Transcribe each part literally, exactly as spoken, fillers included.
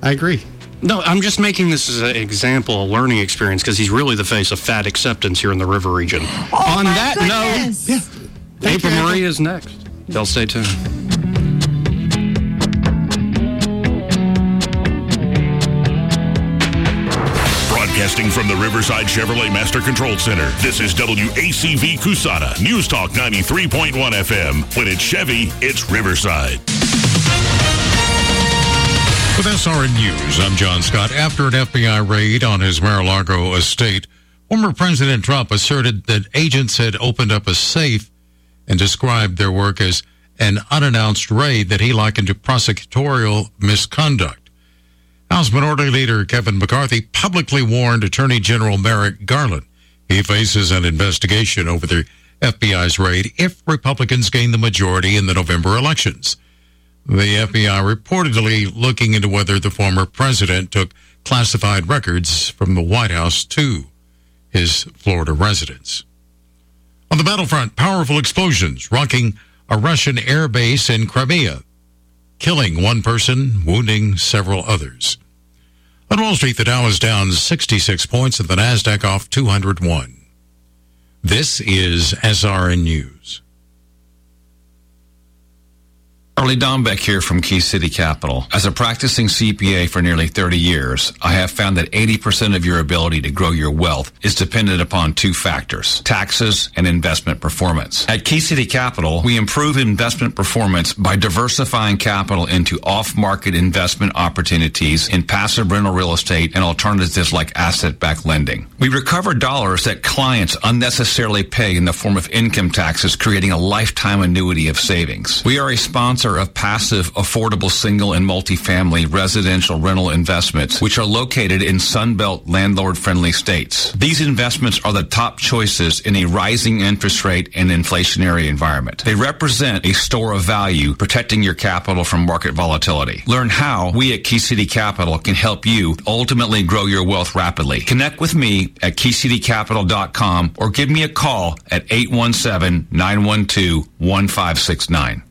I agree. No, I'm just making this as an example, a learning experience, because he's really the face of fat acceptance here in the river region. Oh, On that goodness. note, yeah. April you, Marie is next. Y'all stay tuned. Broadcasting from the Riverside Chevrolet Master Control Center, this is W A C V Cusana, News Talk ninety-three point one F M. When it's Chevy, it's Riverside. With S R N News, I'm John Scott. After an F B I raid on his Mar-a-Lago estate, former President Trump asserted that agents had opened up a safe and described their work as an unannounced raid that he likened to prosecutorial misconduct. House Minority Leader Kevin McCarthy publicly warned Attorney General Merrick Garland he faces an investigation over the F B I's raid if Republicans gain the majority in the November elections. The F B I reportedly looking into whether the former president took classified records from the White House to his Florida residence. On the battlefront, powerful explosions rocking a Russian air base in Crimea, killing one person, wounding several others. On Wall Street, the Dow is down sixty-six points and the Nasdaq off two hundred one. This is S R N News. Charlie Dombeck here from Key City Capital. As a practicing C P A for nearly thirty years, I have found that eighty percent of your ability to grow your wealth is dependent upon two factors, taxes and investment performance. At Key City Capital, we improve investment performance by diversifying capital into off-market investment opportunities in passive rental real estate and alternatives like asset-backed lending. We recover dollars that clients unnecessarily pay in the form of income taxes, creating a lifetime annuity of savings. We are a sponsor of passive, affordable single and multifamily residential rental investments, which are located in Sunbelt landlord-friendly states. These investments are the top choices in a rising interest rate and inflationary environment. They represent a store of value, protecting your capital from market volatility. Learn how we at Key City Capital can help you ultimately grow your wealth rapidly. Connect with me at key city capital dot com or give me a call at eight one seven, nine one two, one five six nine.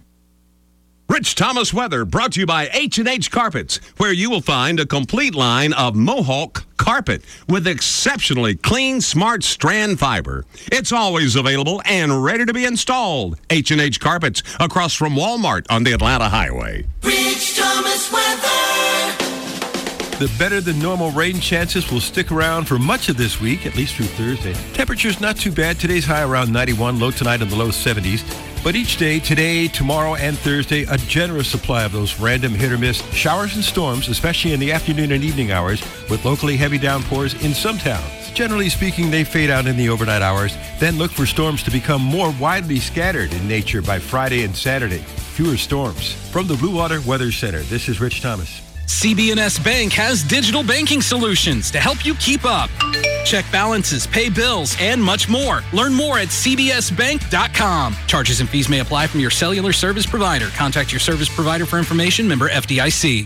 Rich Thomas weather brought to you by H and H Carpets, where you will find a complete line of Mohawk carpet with exceptionally clean, smart strand fiber. It's always available and ready to be installed. H and H Carpets, across from Walmart on the Atlanta Highway. Rich Thomas weather. The better-than-normal rain chances will stick around for much of this week, at least through Thursday. Temperatures not too bad. Today's high around ninety-one, low tonight in the low seventies. But each day, today, tomorrow, and Thursday, a generous supply of those random hit-or-miss showers and storms, especially in the afternoon and evening hours, with locally heavy downpours in some towns. Generally speaking, they fade out in the overnight hours. Then look for storms to become more widely scattered in nature by Friday and Saturday. Fewer storms. From the Blue Water Weather Center, this is Rich Thomas. C B N S Bank has digital banking solutions to help you keep up. Check balances, pay bills, and much more. Learn more at c b s bank dot com. Charges and fees may apply from your cellular service provider. Contact your service provider for information. Member F D I C.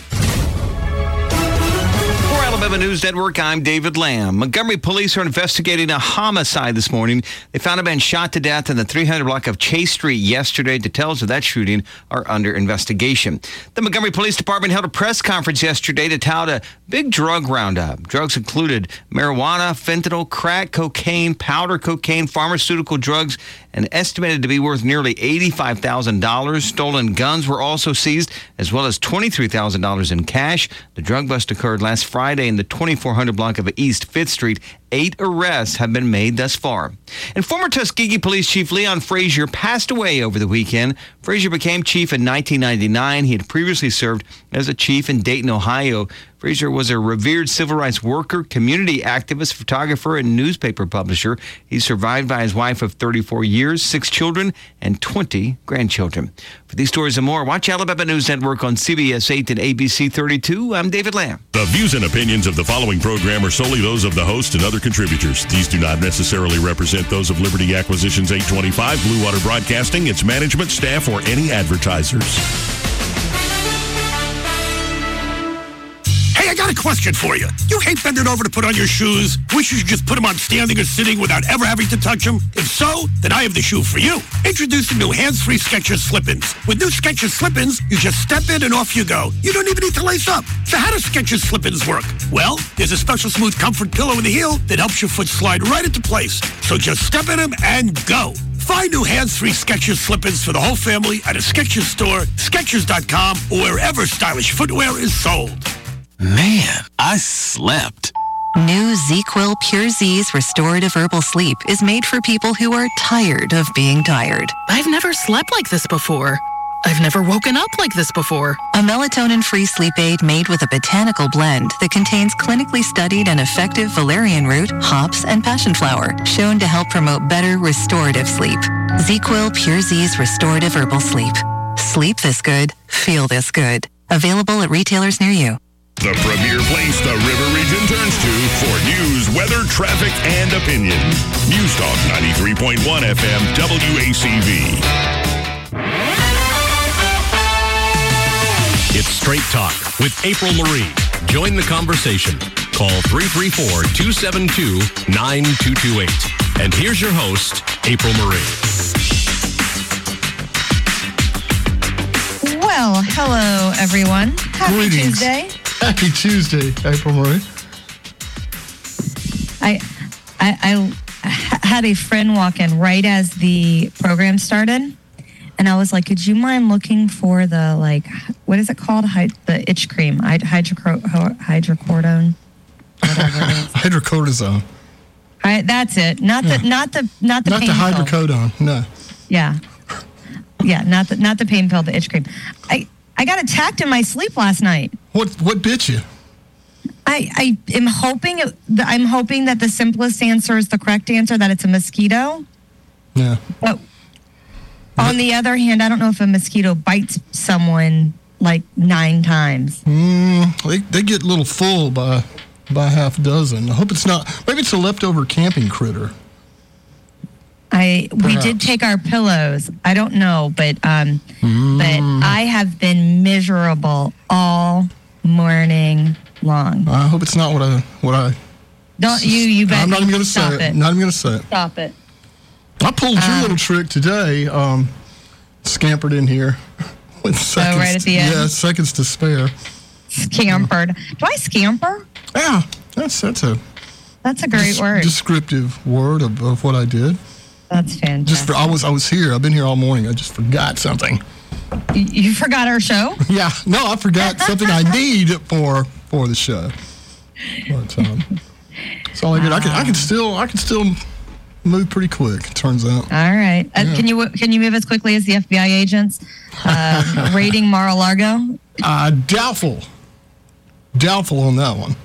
For Alabama News Network, I'm David Lamb. Montgomery police are investigating a homicide this morning. They found a man shot to death in the three hundred block of Chase Street yesterday. Details of that shooting are under investigation. The Montgomery Police Department held a press conference yesterday to tout a big drug roundup. Drugs included marijuana, fentanyl, crack, cocaine, powder cocaine, pharmaceutical drugs, and estimated to be worth nearly eighty-five thousand dollars. Stolen guns were also seized, as well as twenty-three thousand dollars in cash. The drug bust occurred last Friday in the twenty-four hundred block of East fifth Street. Eight arrests have been made thus far. And former Tuskegee Police Chief Leon Frazier passed away over the weekend. Frazier became chief in nineteen ninety-nine. He had previously served as a chief in Dayton, Ohio. Frazier was a revered civil rights worker, community activist, photographer, and newspaper publisher. He's survived by his wife of thirty-four years, six children, and twenty grandchildren. For these stories and more, watch Alabama News Network on C B S eight and A B C thirty-two. I'm David Lamb. The views and opinions of the following program are solely those of the host and other contributors. These do not necessarily represent those of Liberty Acquisitions eight twenty-five, Blue Water Broadcasting, its management, staff, or any advertisers. Hey, I got a question for you. You hate bending over to put on your shoes? Wish you should just put them on standing or sitting without ever having to touch them? If so, then I have the shoe for you. Introducing new hands-free Skechers Slip-ins. With new Skechers Slip-ins, you just step in and off you go. You don't even need to lace up. So how do Skechers Slip-ins work? Well, there's a special smooth comfort pillow in the heel that helps your foot slide right into place. So just step in them and go. Find new hands-free Skechers Slip-ins for the whole family at a Skechers store, Skechers dot com, or wherever stylish footwear is sold. Man, I slept. New ZzzQuil Pure Z's Restorative Herbal Sleep is made for people who are tired of being tired. I've never slept like this before. I've never woken up like this before. A melatonin-free sleep aid made with a botanical blend that contains clinically studied and effective valerian root, hops, and passion flower, shown to help promote better restorative sleep. ZzzQuil Pure Z's Restorative Herbal Sleep. Sleep this good, feel this good. Available at retailers near you. The premier place the River Region turns to for news, weather, traffic, and opinion. News Talk ninety-three point one F M W A C V. It's Straight Talk with April Marie. Join the conversation. Call three three four, two seven two, nine two two eight. And here's your host, April Marie. Well, hello, everyone. Happy Greetings. Tuesday. Happy Tuesday, April Marie. I, I, I had a friend walk in right as the program started, and I was like, "Could you mind looking for the like, what is it called? Hy- the itch cream, Hyd- hydrocro- hydrocodone, whatever it is. Hydrocortisone. Hi- that's it. Not the, Yeah. not the, not the Not pain the pill. hydrocodone, no. Yeah, yeah, not the, not the pain pill, the itch cream. I, I got attacked in my sleep last night. What, what bit you? I, I am hoping it, I'm hoping that the simplest answer is the correct answer, that it's a mosquito. Yeah. But on the other hand, I don't know if a mosquito bites someone like nine times. Mm, they, they get a little full by by half a dozen. I hope it's not. Maybe it's a leftover camping critter. I we Perhaps. did take our pillows. I don't know, but um, Mm. but I have been miserable all morning long. I hope it's not what I what I. Don't you? You bet. I'm not even going to Stop say it. it. Not even going to say it. Stop it. I pulled your Um, little trick today. Um, scampered in here with seconds. right at the end? Yeah, seconds to spare. Scampered. Do I scamper? Yeah, that's that's a That's a great des- word. descriptive word of, of what I did. That's fantastic. Just for, I was I was here. I've been here all morning. I just forgot something. You, you forgot our show? Yeah, no, I forgot something I need for for the show. But, um, that's all I did. I can I can still I can still move pretty quick. It turns out. All right. Uh, Yeah. can you can you move as quickly as the F B I agents um, raiding Mar-a-Lago? Uh, doubtful. Doubtful on that one.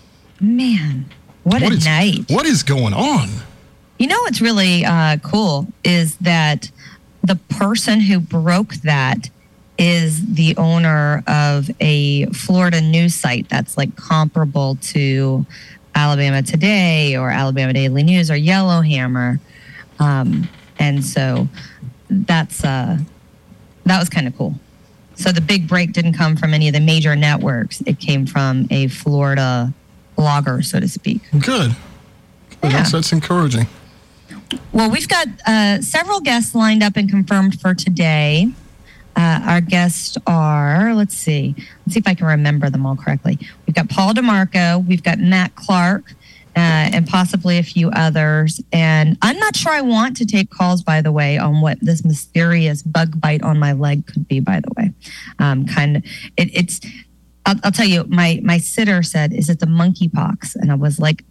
Man, what, What a is- night! What is going on? You know what's really uh, cool is that the person who broke that is the owner of a Florida news site that's like comparable to Alabama Today or Alabama Daily News or Yellowhammer, um, and so that's uh, that was kind of cool. So the big break didn't come from any of the major networks; it came from a Florida blogger, so to speak. Good. Good. Yeah. That's, that's encouraging. Well, we've got uh, several guests lined up and confirmed for today. Uh, our guests are, let's see, let's see if I can remember them all correctly. We've got Paul DeMarco, we've got Matt Clark, uh, and possibly a few others. And I'm not sure I want to take calls, by the way, on what this mysterious bug bite on my leg could be, by the way. Um, kind of, it, it's, I'll, I'll tell you, my, my sitter said, is it the monkeypox? And I was like,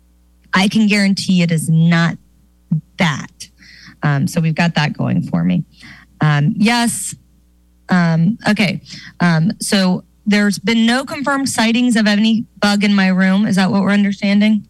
I can guarantee it is not that. Um, so we've got that going for me. Um, yes. Um, okay. Um, so there's been no confirmed sightings of any bug in my room. Is that what we're understanding?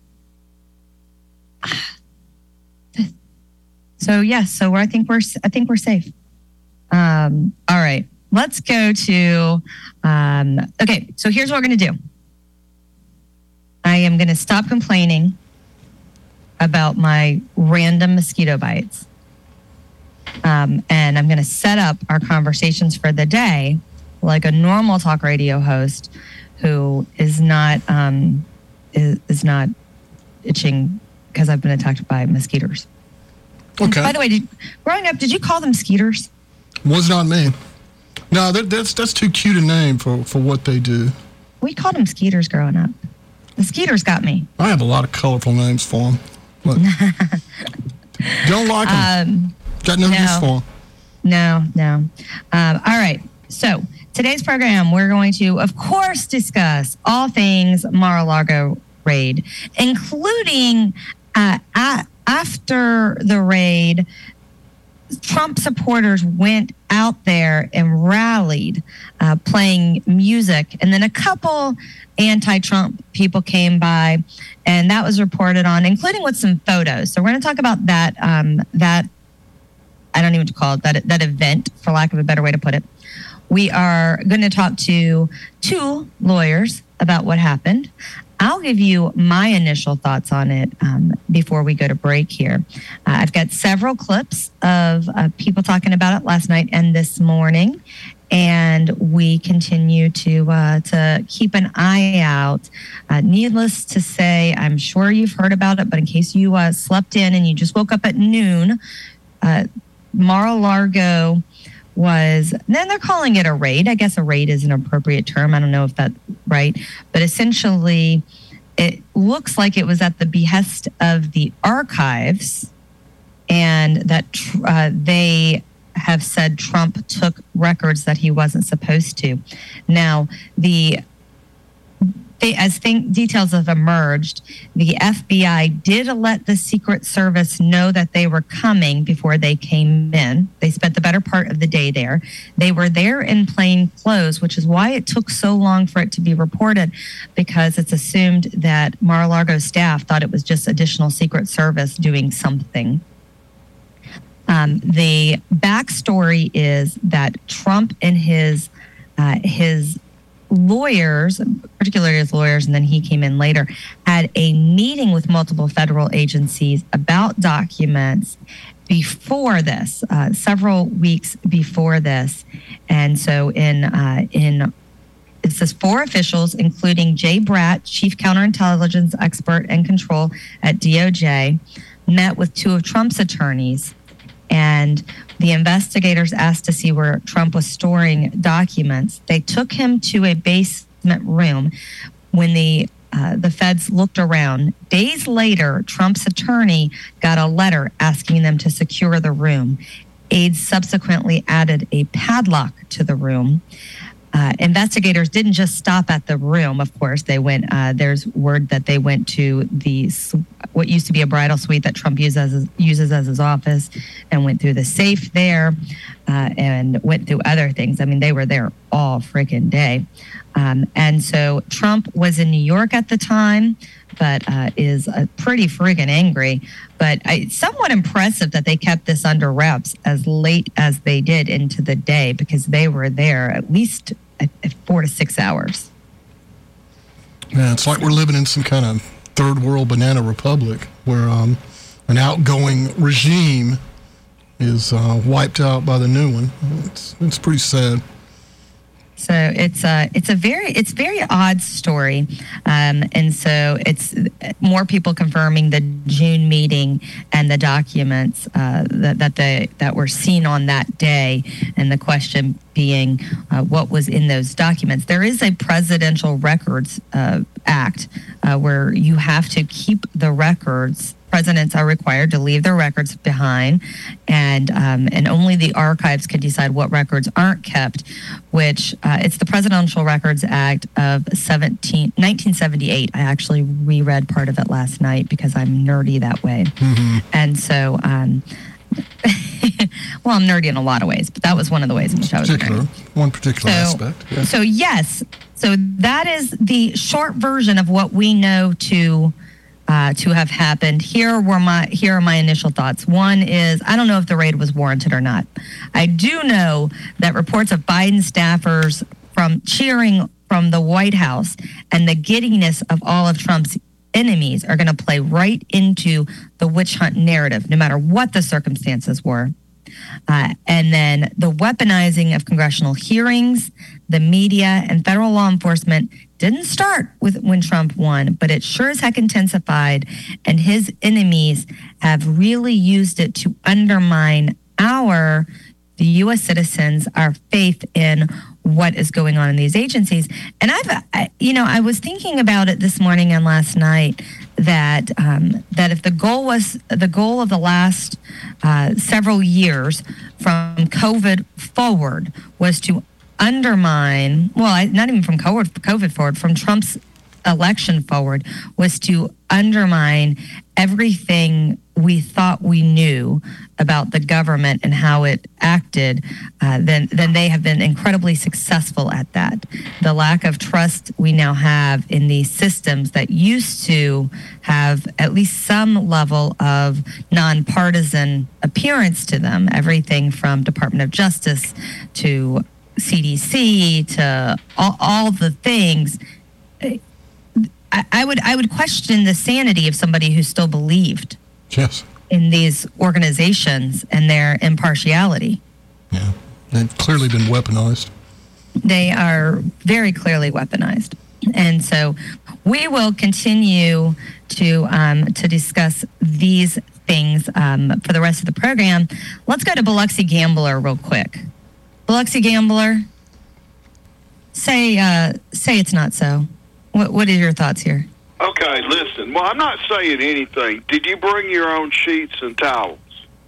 So yes. So I think we're I think we're safe. Um, all right. Let's go to. Um, okay. So here's what we're going to do. I am going to stop complaining about my random mosquito bites. Um, and I'm going to set up our conversations for the day like a normal talk radio host who is not um, is, is not itching because I've been attacked by mosquitoes. Okay. By the way, did, growing up, did you call them skeeters? Was not me. No, that, that's that's too cute a name for, for what they do. We called them skeeters growing up. The skeeters got me. I have a lot of colorful names for them. Look. Don't like them. Um, got no, no use for them. No, no. Um, all right. So today's program, we're going to, of course, discuss all things Mar-a-Lago raid, including uh, a- after the raid, Trump supporters went out there and rallied, uh, playing music. And then a couple anti-Trump people came by, and that was reported on, including with some photos. So we're going to talk about that, um, that, I don't even know what to call it, that, that event, for lack of a better way to put it. We are going to talk to two lawyers about what happened. I'll give you my initial thoughts on it um, before we go to break here. Uh, I've got several clips of uh, people talking about it last night and this morning, and we continue to uh, to keep an eye out. Uh, needless to say, I'm sure you've heard about it, but in case you uh, slept in and you just woke up at noon, uh, Mar-a-Lago was, then they're calling it a raid. I guess a raid is an appropriate term. I don't know if that's right. But essentially, it looks like it was at the behest of the archives, and that uh, they have said Trump took records that he wasn't supposed to. Now, the They, as thing, details have emerged, the F B I did let the Secret Service know that they were coming before they came in. They spent the better part of the day there. They were there in plain clothes, which is why it took so long for it to be reported, because it's assumed that Mar-a-Lago staff thought it was just additional Secret Service doing something. Um, the backstory is that Trump and his uh, his lawyers, particularly his lawyers, and then he came in later, had a meeting with multiple federal agencies about documents before this, uh, several weeks before this. And so in, uh, in it says four officials, including Jay Bratt, chief counterintelligence expert and control at D O J, met with two of Trump's attorneys. And the investigators asked to see where Trump was storing documents. They took him to a basement room. When the uh, the feds looked around, days later, Trump's attorney got a letter asking them to secure the room. Aides subsequently added a padlock to the room. Uh, investigators didn't just stop at the room, of course. They went, uh, there's word that they went to the what used to be a bridal suite that Trump uses as his, uses as his office, and went through the safe there, uh, and went through other things. I mean, they were there all freaking day. Um, and so Trump was in New York at the time, but uh, is uh, pretty freaking angry. But I, it's somewhat impressive that they kept this under wraps as late as they did into the day, because they were there at least at, at four to six hours. Yeah, it's like we're living in some kind of third world banana republic where um, an outgoing regime is uh, wiped out by the new one. It's it's pretty sad. So it's a it's a very it's very odd story, um, and so it's more people confirming the June meeting and the documents uh, that that they that were seen on that day, and the question being uh, what was in those documents. There is a Presidential Records uh, Act uh, where you have to keep the records. Presidents are required to leave their records behind, and um, and only the archives can decide what records aren't kept, which uh, it's the Presidential Records Act of nineteen seventy-eight. I actually reread part of it last night because I'm nerdy that way. Mm-hmm. And so, um, well, I'm nerdy in a lot of ways, but that was one of the ways in which I was particular, nerdy. One particular so, aspect. Yeah. So, yes. So that is the short version of what we know to Uh, to have happened. Here were my here are my initial thoughts. One is, I don't know if the raid was warranted or not. I do know that reports of Biden staffers from cheering from the White House and the giddiness of all of Trump's enemies are going to play right into the witch hunt narrative, no matter what the circumstances were. Uh, and then the weaponizing of congressional hearings, the media, and federal law enforcement didn't start with when Trump won, but it sure as heck intensified, and his enemies have really used it to undermine our, the U S citizens, our faith in what is going on in these agencies. And I've, I, you know, I was thinking about it this morning and last night that um, that if the goal was the goal of the last uh, several years from COVID forward was to undermine, well, I, not even from COVID, COVID forward, from Trump's election forward, was to undermine everything we thought we knew about the government and how it acted, uh, then then they have been incredibly successful at that. The lack of trust we now have in these systems that used to have at least some level of nonpartisan appearance to them, everything from Department of Justice to C D C to all, all the things. I, I would I would question the sanity of somebody who still believed yes. in these organizations and their impartiality. Yeah, they've clearly been weaponized. They are very clearly weaponized. And so we will continue to um, to discuss these things um, for the rest of the program. Let's go to Biloxi Gambler real quick. Biloxi Gambler, say uh, say it's not so. What What are your thoughts here? Okay, listen. Well, I'm not saying anything. Did you bring your own sheets and towels?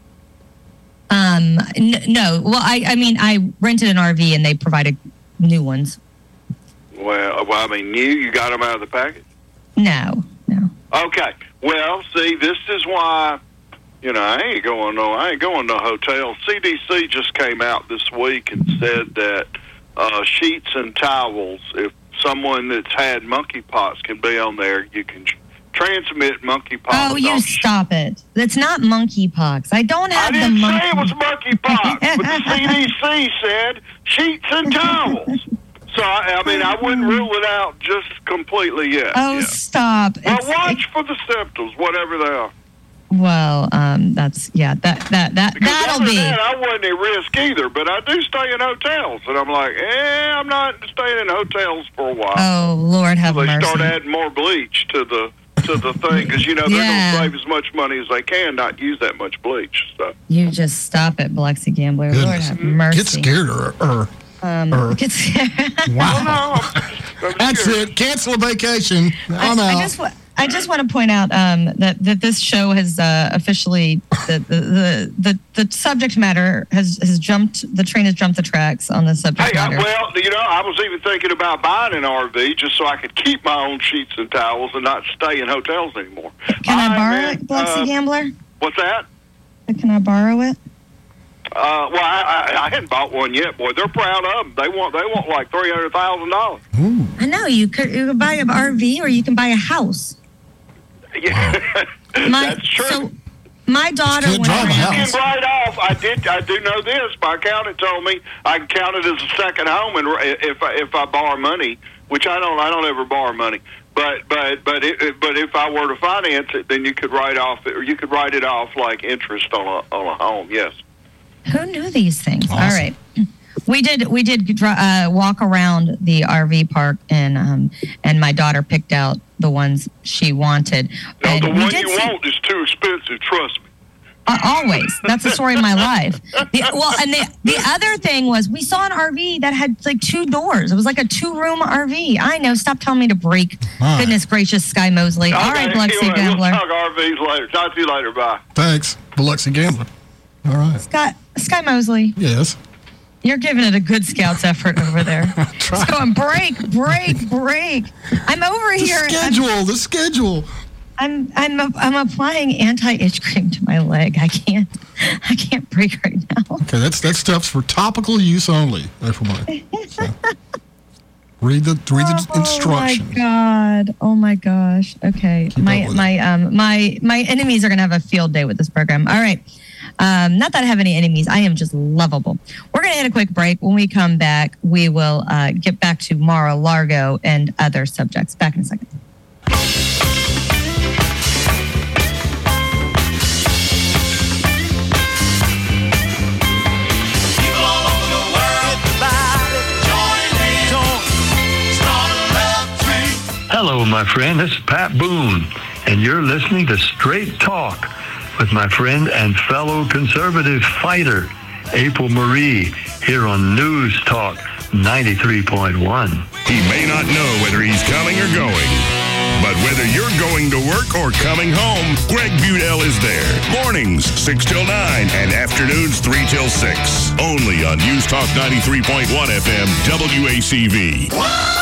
Um, n- no. Well, I, I mean, I rented an R V and they provided new ones. Well, well, I mean, new? You got them out of the package? No, no. Okay. Well, see, this is why, you know, I ain't going no, I ain't going to hotel. C D C just came out this week and said that uh, sheets and towels, if someone that's had monkeypox can be on there, you can tr- transmit monkeypox. Oh, you on stop it. It's not monkeypox. I don't have I didn't the monkey. say it was monkeypox, but the C D C said sheets and towels. So, I, I mean, I wouldn't rule it out just completely yet. Oh, yeah. stop. Well, It's- watch for the symptoms, whatever they are. Well, um, that's, yeah, that, that, that, Because that'll other be. than that, I wasn't at risk either, but I do stay in hotels. And I'm like, eh, I'm not staying in hotels for a while. Oh, Lord have They mercy. start adding more bleach to the to the thing because, you know, they're Yeah. going to save as much money as they can, not use that much bleach. So. You just stop it, Biloxi Gambler. Lord Goodness. have mercy. Get scared or, or, Um, or get scared. wow. That's it. Cancel a vacation. I'm I, out. I just wa- I just want to point out um, that that this show has uh, officially the, the the the the subject matter has has jumped. The train has jumped the tracks on the subject Hey, I, matter. well, you know, I was even thinking about buying an R V just so I could keep my own sheets and towels and not stay in hotels anymore. Can I All right, borrow man. it, Biloxi Uh, Gambler? What's that? Can I borrow it? Uh, well, I, I, I hadn't bought one yet, boy. They're proud of them. They want they want like three hundred thousand dollars. I know you could, you could buy an R V or you can buy a house. Yeah, My, that's true. So my daughter You went around. can write off. I did. I do know this. My accountant told me I can count it as a second home, and if I, if I borrow money, which I don't, I don't ever borrow money. But but but it, but if I were to finance it, then you could write off, or you could write it off like interest on a on a home. Yes. Who knew these things? All right. We did we did dri- uh, walk around the R V park, and um, and my daughter picked out the ones she wanted. No, And the we one did you see- want is too expensive. Trust me. Uh, always. That's the story of my life. The, well, and the the other thing was we saw an R V that had like two doors. It was like a two room R V. I know. Stop telling me to break. All right. Goodness gracious, Sky Mosley. All right, Okay, Biloxi anyway, Gambler. We'll talk R Vs later. Talk to you later. Bye. Thanks, Biloxi Gambler. All right. Scott, Sky Mosley. Yes. You're giving it a good scouts effort over there. It's going break, break, break. I'm over The here. schedule. I'm, the schedule. I'm I'm I'm applying anti-itch cream to my leg. I can't I can't break right now. Okay, that's that stuff's for topical use only. Everybody. So, read the read the instructions. Oh my god! Oh my gosh! Okay, Keep my up with my um my my enemies are gonna have a field day with this program. All right, um, not that I have any enemies. I am just lovable. We're gonna hit a quick break. When we come back, we will uh, get back to Mar-a-Lago and other subjects. Back in a second. Hello, my friend. This is Pat Boone, and you're listening to Straight Talk with my friend and fellow conservative fighter, April Marie, here on News Talk ninety-three point one. He may not know whether he's coming or going, but whether you're going to work or coming home, Greg Budell is there. Mornings, six till nine, and afternoons, three till six. Only on News Talk ninety-three point one F M, W A C V.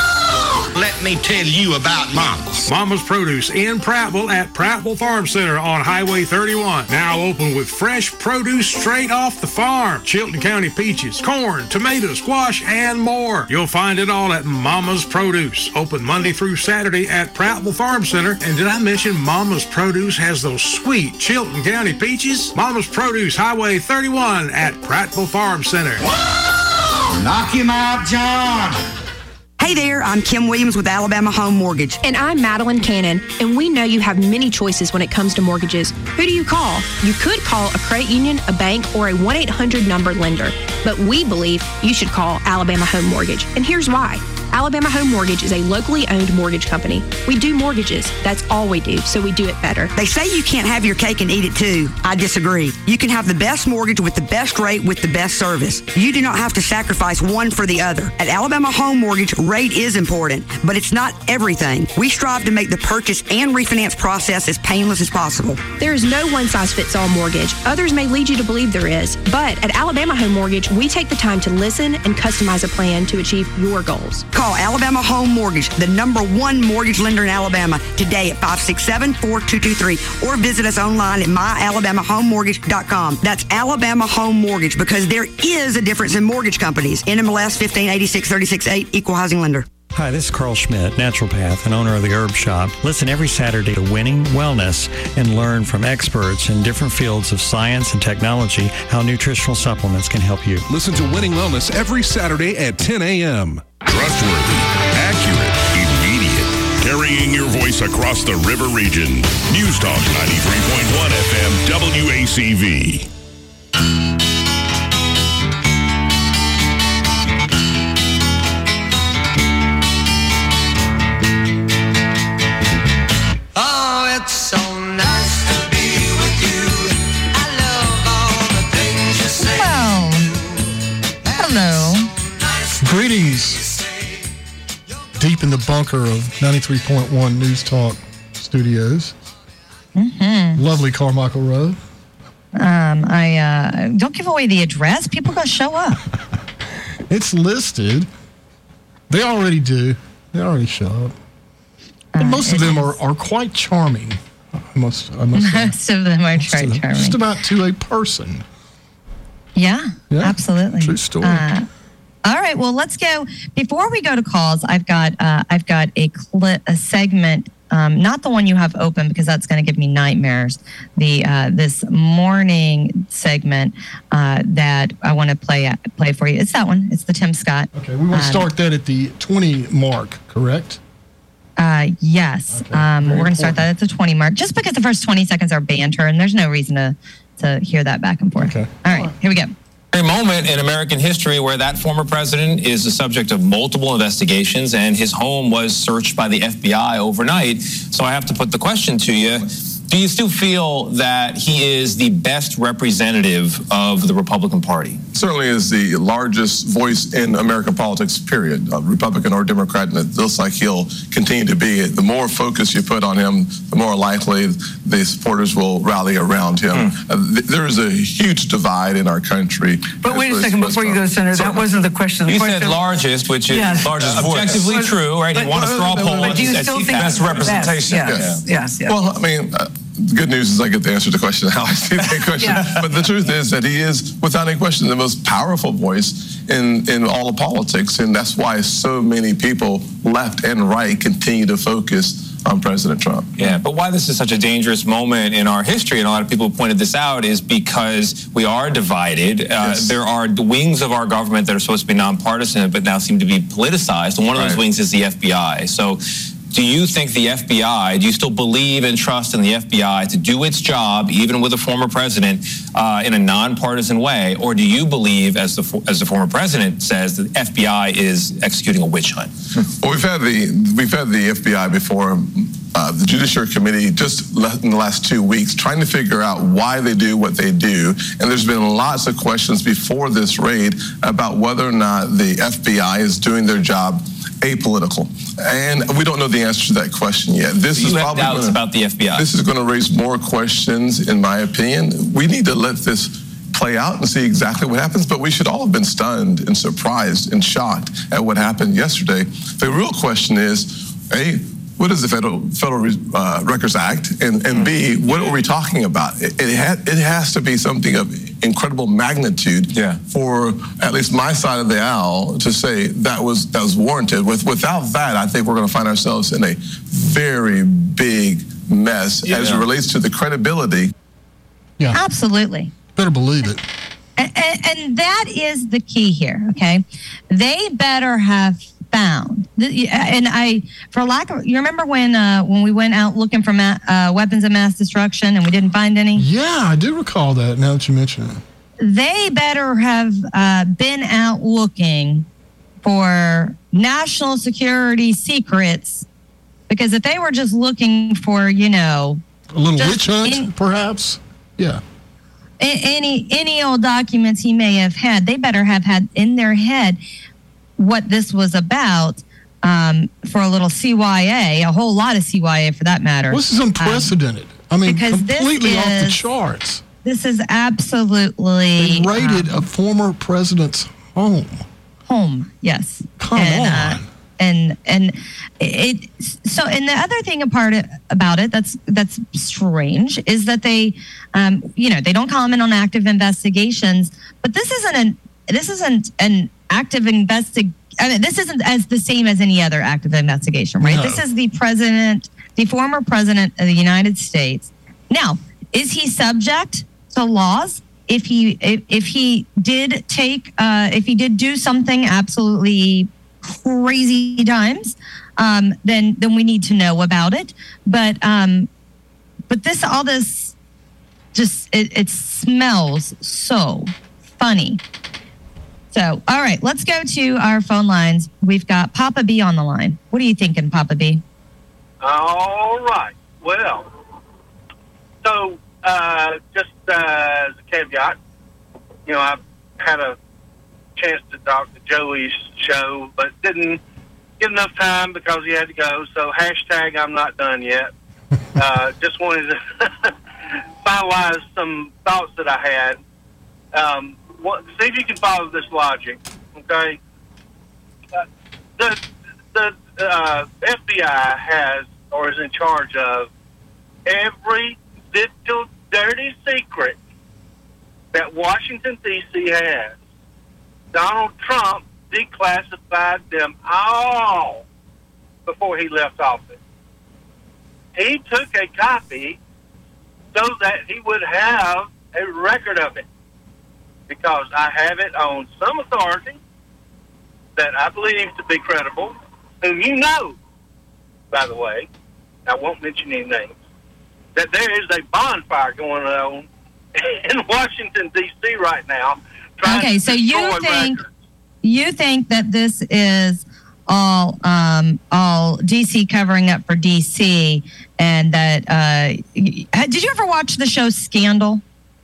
Let me tell you about Mama's. Mama's Produce in Prattville at Prattville Farm Center on Highway thirty-one. Now open with fresh produce straight off the farm. Chilton County peaches, corn, tomatoes, squash, and more. You'll find it all at Mama's Produce. Open Monday through Saturday at Prattville Farm Center. And did I mention Mama's Produce has those sweet Chilton County peaches? Mama's Produce, Highway thirty-one at Prattville Farm Center. Whoa! Knock him out, John! Hey there, I'm Kim Williams with Alabama Home Mortgage. And I'm Madeline Cannon, and we know you have many choices when it comes to mortgages. Who do you call? You could call a credit union, a bank, or a one eight hundred number lender. But we believe you should call Alabama Home Mortgage. And here's why. Alabama Home Mortgage is a locally owned mortgage company. We do mortgages. That's all we do, so we do it better. They say you can't have your cake and eat it too. I disagree. You can have the best mortgage with the best rate with the best service. You do not have to sacrifice one for the other. At Alabama Home Mortgage, rate is important, but it's not everything. We strive to make the purchase and refinance process as painless as possible. There is no one-size-fits-all mortgage. Others may lead you to believe there is. But at Alabama Home Mortgage, we take the time to listen and customize a plan to achieve your goals. Call Alabama Home Mortgage, the number one mortgage lender in Alabama, today at five six seven, four two two three, or visit us online at my alabama home mortgage dot com. That's Alabama Home Mortgage, because there is a difference in mortgage companies. N M L S fifteen eighty-six thirty-six eight, Equal Housing Lender. Hi, this is Carl Schmidt, naturopath and owner of the Herb Shop. Listen every Saturday to Winning Wellness and learn from experts in different fields of science and technology how nutritional supplements can help you. Listen to Winning Wellness every Saturday at ten a.m. Trustworthy, accurate, immediate, carrying your voice across the river region. News Talk ninety-three point one F M, W A C V. Greetings, deep in the bunker of ninety-three point one News Talk Studios. Mm-hmm. Lovely Carmichael Road. Um, I uh, don't give away the address. People gonna show up. It's listed. They already do. They already show up. But Uh, most of it them is- are, are quite charming. I must. I must say. Most of them are Most of quite them. charming. Just about to a person. Yeah, Yeah, absolutely. true story. Uh, all right, well, let's go. Before we go to calls, I've got uh, I've got a cli- a segment, um, not the one you have open because that's going to give me nightmares. The uh, this morning segment uh, that I want to play play for you. It's that one. It's the Tim Scott. Okay, we want to Um, start that at the twenty mark, correct? Uh, yes, um, we're going to start that at the twenty mark, just because the first twenty seconds are banter, and there's no reason to to hear that back and forth. Okay. All right, here we go. A moment in American history where that former president is the subject of multiple investigations and his home was searched by the F B I overnight. So I have to put the question to you. Do you still feel that he is the best representative of the Republican Party? Certainly is the largest voice in American politics, period, uh, Republican or Democrat, and it looks like he'll continue to be. The more focus you put on him, the more likely the supporters will rally around him. Hmm. Uh, th- there is a huge divide in our country. But wait a second before you go, Senator. That wasn't the question. The You question, said largest, which is Yes. largest Uh, voice. Objectively but- true, right? but- He won a straw but- poll. but do you That's still think best he's representation. best? Yes, yes, yes. Well, I mean, uh, the good news is I get the answer to the question how I see that question. Yeah. But the truth is that he is, without any question, the most powerful voice in, in all of politics. And that's why so many people, left and right, continue to focus on President Trump. Yeah, but why this is such a dangerous moment in our history, and a lot of people have pointed this out, is because we are divided. Uh, Yes. There are the wings of our government that are supposed to be nonpartisan, but now seem to be politicized. And one of those Right. wings is the F B I. So do you think the F B I, do you still believe and trust in the F B I to do its job, even with a former president, uh, in a nonpartisan way? Or do you believe, as the as the former president says, that the F B I is executing a witch hunt? Well, we've had the we've had the F B I before. Uh, the Judiciary Committee just in the last two weeks trying to figure out why they do what they do. And there's been lots of questions before this raid about whether or not the F B I is doing their job apolitical. And we don't know the answer to that question yet. This you is have probably doubts gonna, about the F B I. This is going to raise more questions, in my opinion. We need to let this play out and see exactly what happens, but we should all have been stunned and surprised and shocked at what happened yesterday. The real question is, A, what is the Federal Federal uh, Records Act? And, and B, what are we talking about? It, it, ha- it has to be something of incredible magnitude yeah. for at least my side of the aisle to say that was that was warranted. With Without that, I think we're going to find ourselves in a very big mess yeah. as it relates to the credibility. Yeah, absolutely. Better believe it. And, and, and that is the key here, okay? They better have found, and I, for lack of, you remember when uh, when we went out looking for ma- uh, weapons of mass destruction and we didn't find any? Yeah, I do recall that now that you mention it. They better have uh, been out looking for national security secrets, because if they were just looking for, you know, a little witch hunt, in, perhaps, yeah. Any any old documents he may have had, they better have had in their head what this was about, um, for a little C Y A, a whole lot of C Y A for that matter. Well, this is unprecedented. Um, I mean, completely is, off the charts. This is absolutely... They raided um, a former president's home. Home, yes. Come and, on. Uh, and and it so and the other thing apart about it that's that's strange is that they um you know they don't comment on active investigations, but this isn't an this isn't an active investig I mean this isn't as the same as any other active investigation, right? No. This is the president, the former president of the United States. Now, is he subject to laws? If he if, if he did take uh if he did do something absolutely crazy times, um, then then we need to know about it. But um, but this all this just it, it smells so funny. So all right, let's go to our phone lines. We've got Papa B on the line. What are you thinking, Papa B? All right. Well, so uh, just uh, as a caveat, you know, I've had a chance to talk to Joey's show, but didn't get enough time because he had to go. So hashtag I'm not done yet. Uh, just wanted to finalize some thoughts that I had. Um, what, see if you can follow this logic, okay? Uh, the the uh, F B I has or is in charge of every little dirty secret that Washington, D C has. Donald Trump declassified them all before he left office. He took a copy so that he would have a record of it, because I have it on some authority that I believe to be credible, whom you know, by the way, I won't mention any names, that there is a bonfire going on in Washington, D C right now. Okay, so you think records. you think that this is all um, all D C covering up for D C, and that uh, did you ever watch the show Scandal?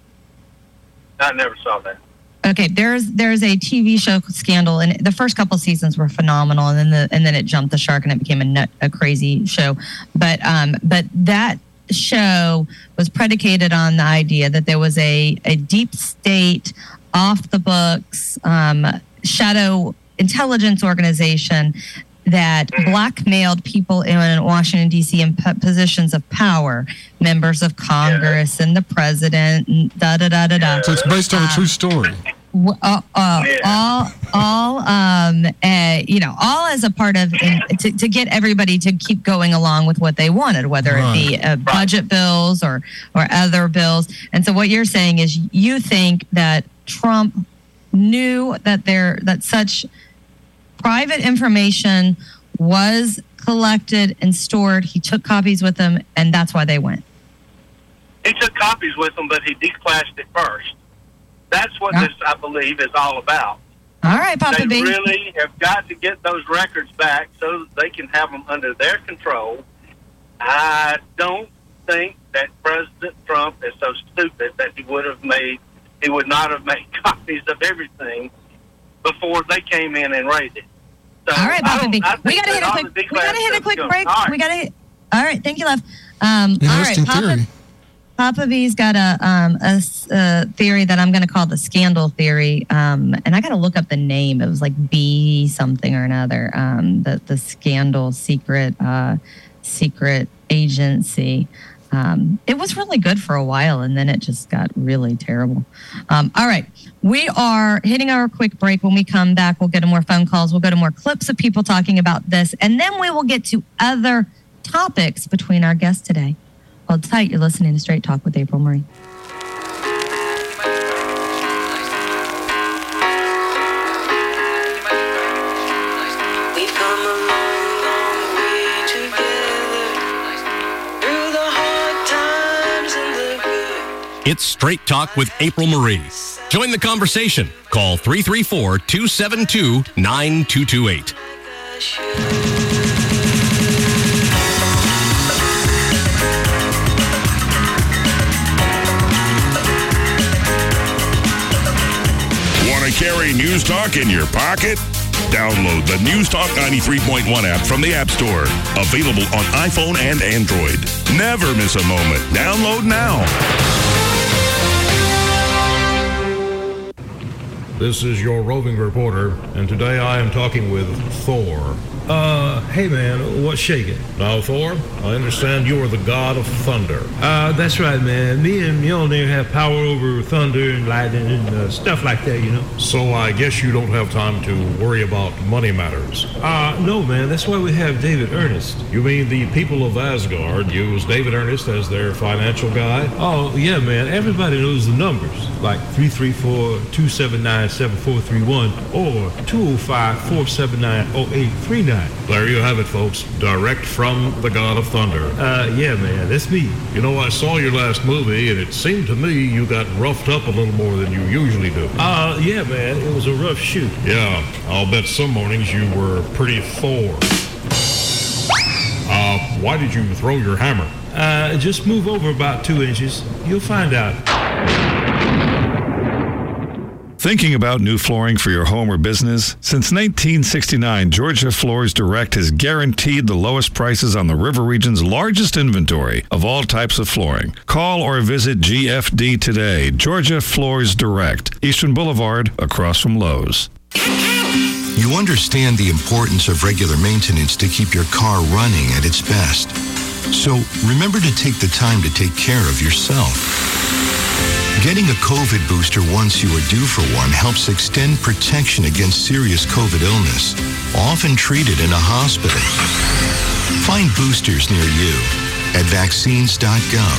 I never saw that. Okay, there's there's a T V show Scandal, and the first couple seasons were phenomenal, and then the and then it jumped the shark and it became a nut, a crazy show. But um, but that show was predicated on the idea that there was a a deep state, off the books, um, shadow intelligence organization that blackmailed people in Washington, D C in p- positions of power, members of Congress yeah. and the president, and da da da da da. So it's based on uh, a true story. W- uh, uh, yeah. All, all, um, uh, you know, all as a part of in, to, to get everybody to keep going along with what they wanted, whether right. it be uh, budget bills or or other bills. And so, what you're saying is, you think that Trump knew that there that such private information was collected and stored. He took copies with him, and that's why they went. He took copies with him, but he declassed it first. That's what Yeah. this, I believe, is all about. All right, Papa They B. really have got to get those records back so that they can have them under their control. I don't think that President Trump is so stupid that he would have made, he would not have made copies of everything before they came in and raided. So All right, I Papa don't- B. I We think got to hit that a all quick. the We got to hit a stuff's quick going- break. All right. We got to hit. All right, thank you, love. Um, all right, Interesting Papa. theory. Papa B's got a um a, s- a theory that I'm going to call the scandal theory. Um, and I got to look up the name. It was like B something or another. Um, the the scandal secret uh secret agency. Um, it was really good for a while, and then it just got really terrible. Um, all right, we are hitting our quick break. When we come back, we'll get to more phone calls. We'll go to more clips of people talking about this, and then we will get to other topics between our guests today. Hold tight. You're listening to Straight Talk with April Marie. We've come a long, long way together through the hard times and the good. It's Straight Talk with April Marie. Join the conversation. Call three three four, two seven two, nine two two eight. Want to carry News Talk in your pocket? Download the News Talk ninety-three point one app from the App Store. Available on iPhone and Android. Never miss a moment. Download now. This is your roving reporter, and today I am talking with Thor. Uh, hey man, what's shaking? Now, Thor, I understand you are the god of thunder. Uh, that's right, man. Me and Mjolnir have power over thunder and lightning and uh, stuff like that, you know. So I guess you don't have time to worry about money matters. Uh, no, man. That's why we have David Ernest. You mean the people of Asgard use David Ernest as their financial guy? Oh, yeah, man. Everybody knows the numbers, like three three four, two seven nine, seven four three one or two oh five, four seven nine, oh eight three nine. There you have it, folks. Direct from the God of Thunder. Uh, yeah, man, that's me. You know, I saw your last movie, and it seemed to me you got roughed up a little more than you usually do. Uh, yeah, man, it was a rough shoot. Yeah, I'll bet some mornings you were pretty Thor. Uh, why did you throw your hammer? Uh, just move over about two inches. You'll find out. Thinking about new flooring for your home or business? Since nineteen sixty-nine, Georgia Floors Direct has guaranteed the lowest prices on the River Region's largest inventory of all types of flooring. Call or visit G F D today. Georgia Floors Direct, Eastern Boulevard, across from Lowe's. You understand the importance of regular maintenance to keep your car running at its best. So remember to take the time to take care of yourself. Getting a COVID booster once you are due for one helps extend protection against serious COVID illness, often treated in a hospital. Find boosters near you at vaccines dot gov.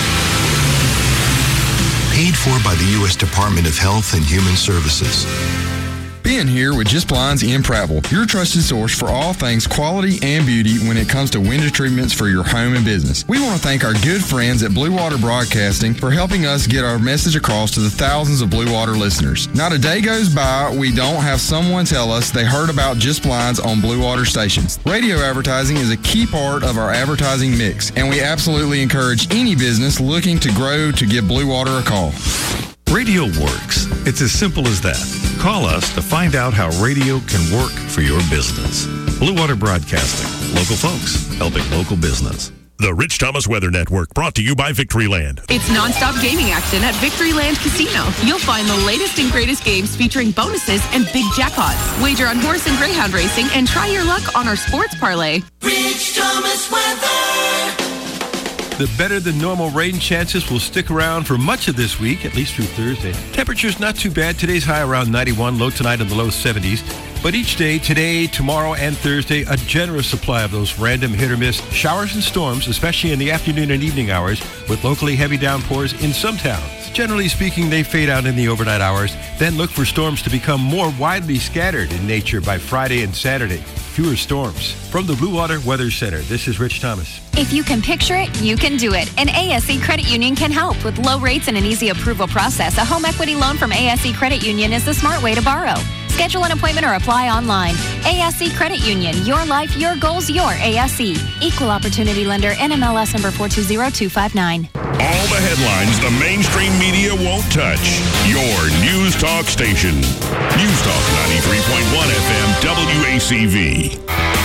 Paid for by the U S Department of Health and Human Services. Ben here with Just Blinds in Prattville, your trusted source for all things quality and beauty when it comes to window treatments for your home and business. We want to thank our good friends at Blue Water Broadcasting for helping us get our message across to the thousands of Blue Water listeners. Not a day goes by we don't have someone tell us they heard about Just Blinds on Blue Water stations. Radio advertising is a key part of our advertising mix, and we absolutely encourage any business looking to grow to give Blue Water a call. Radio works. It's as simple as that. Call us to find out how radio can work for your business. Blue Water Broadcasting. Local folks helping local business. The Rich Thomas Weather Network, brought to you by Victoryland. It's nonstop gaming action at Victoryland Casino. You'll find the latest and greatest games featuring bonuses and big jackpots. Wager on horse and greyhound racing and try your luck on our sports parlay. Rich Thomas Weather. The better than normal rain chances will stick around for much of this week, at least through Thursday. Temperatures not too bad. Today's high around ninety-one, low tonight in the low seventies. But each day, today, tomorrow, and Thursday, a generous supply of those random hit or miss showers and storms, especially in the afternoon and evening hours, with locally heavy downpours in some towns. Generally speaking, they fade out in the overnight hours. Then look for storms to become more widely scattered in nature by Friday and Saturday. fewer storms. From the Blue Water Weather Center, this is Rich Thomas. If you can picture it, you can do it. And A S E Credit Union can help. With low rates and an easy approval process, a home equity loan from A S E Credit Union is the smart way to borrow. Schedule an appointment or apply online. A S E Credit Union. Your life, your goals, your A S E. Equal Opportunity Lender. N M L S number four two zero two five nine. All the headlines the mainstream media won't touch. Your News Talk station. News Talk ninety-three point one F M W A C V.